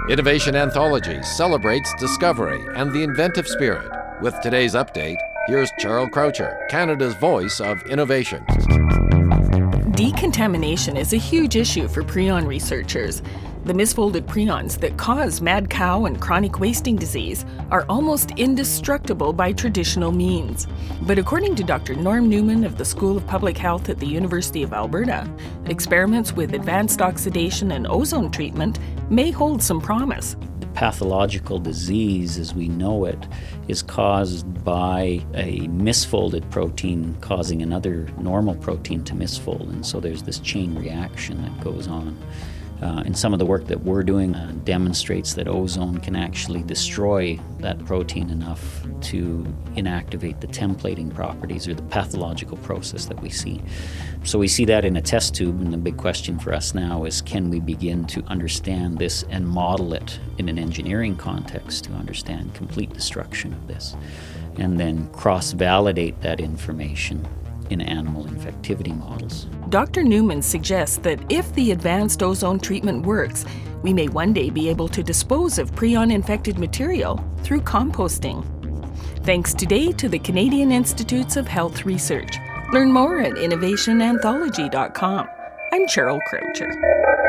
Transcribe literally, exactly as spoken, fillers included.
Innovation Anthology celebrates discovery and the inventive spirit. With today's update, here's Cheryl Croucher, Canada's voice of innovation. Decontamination is a huge issue for prion researchers. The misfolded prions that cause mad cow and chronic wasting disease are almost indestructible by traditional means. But according to Doctor Norm Newman of the School of Public Health at the University of Alberta, experiments with advanced oxidation and ozone treatment may hold some promise. Pathological disease, as we know it, is caused by a misfolded protein causing another normal protein to misfold, and so there's this chain reaction that goes on. Uh, and some of the work that we're doing uh, demonstrates that ozone can actually destroy that protein enough to inactivate the templating properties or the pathological process that we see. So we see that in a test tube, and the big question for us now is, can we begin to understand this and model it in an engineering context to understand complete destruction of this, and then cross-validate that information in animal infectivity models. Doctor Newman suggests that if the advanced ozone treatment works, we may one day be able to dispose of prion-infected material through composting. Thanks today to the Canadian Institutes of Health Research. Learn more at innovation anthology dot com. I'm Cheryl Croucher.